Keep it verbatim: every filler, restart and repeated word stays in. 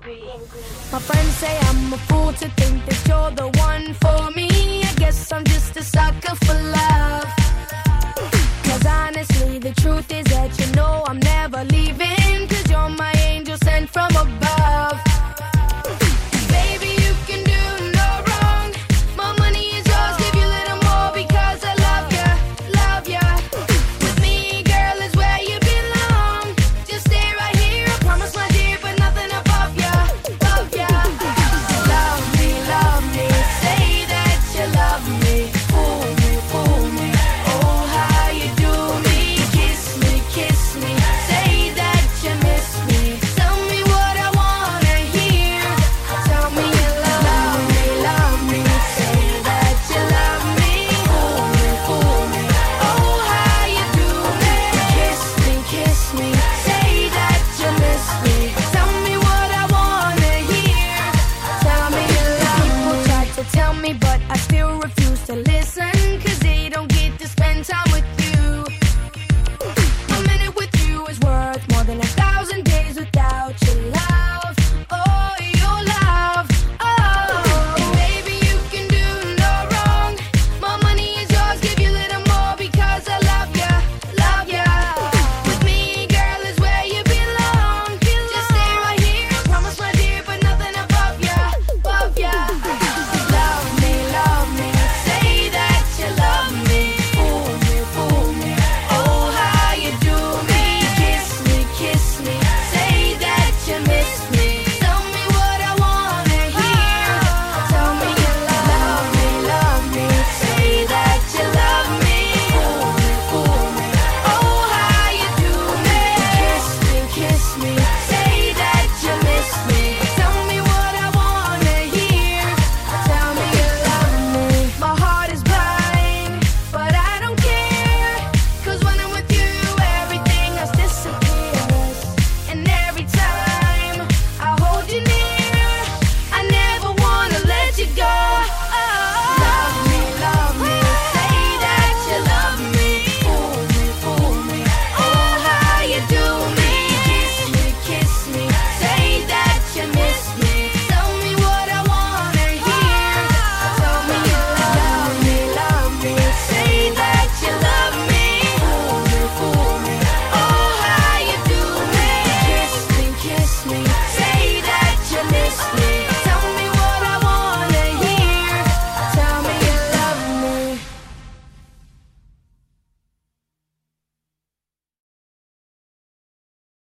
My friends say I'm a fool to think that you're the one for me. I guess I'm just a sucker for love. Cause honestly, the truth is that you know I'm never leaving. Cause you're my angel sent from above. Baby, you can do no wrong. My money is yours, give you a little more because I love ya, love ya. With me, girl, is where you belong. Just stay right here, I promise, my dear, but nothing above ya, above ya. Love me, love me, say that you love me. Fool me, fool me, oh how you do me. Kiss me, kiss me, say that you miss me. Tell me what I wanna hear. Tell me you love me, love me, say that you love me. Fool me, fool me, oh how you do me. Kiss me, kiss me, say that you miss me. Tell me what I wanna hear. Tell me you love me. People try to tell me, but I still refuse to listen. Cause they don't get to spend time with you. A minute with you is worth more than a thousand days without your love. Oh, your love. Oh, baby, you can do no wrong. My money is yours, give you a little more because I love ya, love ya. With me, girl, is where you belong. Just stay right here, I promise, my dear, but nothing above ya, above ya. Love me, love me, say that you love me. Fool me, fool me, oh how you do me. Kiss me, kiss me, say that you miss me. Tell me what I wanna hear. Tell me you love me, love me, say that you love me. Fool me, fool me, oh how you do me. Kiss me, kiss me, say that you miss me. Tell me what I wanna hear. Tell me you love me. My heart is blind, but I don't care. Cause when I'm with you, everything else disappears. And every time I hold you near, I never wanna let you go. Love me, love me, say that you love me. Fool me, fool me, oh how you do me. Kiss me, kiss me, say that you miss me. Tell me what I wanna hear. Tell me you love me, love me, say that you love me. Fool me, fool me, oh how you do me. Kiss me, kiss me, say that you miss me.